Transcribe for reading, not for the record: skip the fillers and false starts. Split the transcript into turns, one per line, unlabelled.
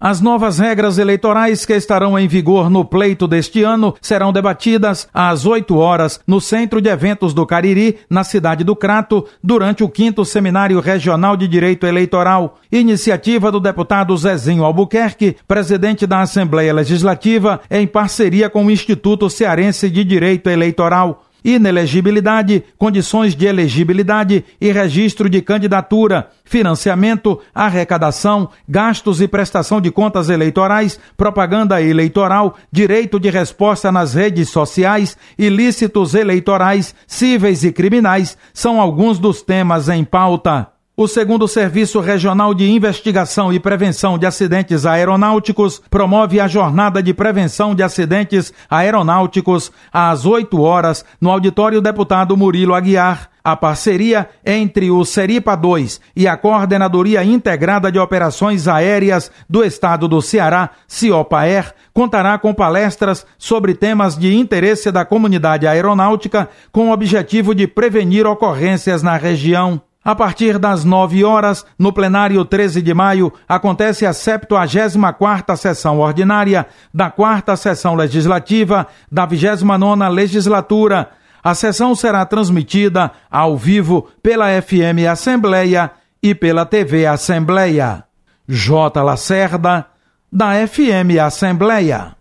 As novas regras eleitorais que estarão em vigor no pleito deste ano serão debatidas às 8 horas no Centro de Eventos do Cariri, na cidade do Crato, durante o 5º Seminário Regional de Direito Eleitoral. Iniciativa do deputado Zezinho Albuquerque, presidente da Assembleia Legislativa, em parceria com o Instituto Cearense de Direito Eleitoral. Inelegibilidade, condições de elegibilidade e registro de candidatura, financiamento, arrecadação, gastos e prestação de contas eleitorais, propaganda eleitoral, direito de resposta nas redes sociais, ilícitos eleitorais, cíveis e criminais são alguns dos temas em pauta. O 2º Serviço Regional de Investigação e Prevenção de Acidentes Aeronáuticos promove a Jornada de Prevenção de Acidentes Aeronáuticos às 8 horas no Auditório Deputado Murilo Aguiar. A parceria entre o Seripa 2 e a Coordenadoria Integrada de Operações Aéreas do Estado do Ceará, CIOPAER, contará com palestras sobre temas de interesse da comunidade aeronáutica com o objetivo de prevenir ocorrências na região. A partir das 9 horas, no plenário 13 de maio, acontece a 74ª sessão ordinária da 4ª Sessão Legislativa da 29ª Legislatura. A sessão será transmitida ao vivo pela FM Assembleia e pela TV Assembleia. J. Lacerda, da FM Assembleia.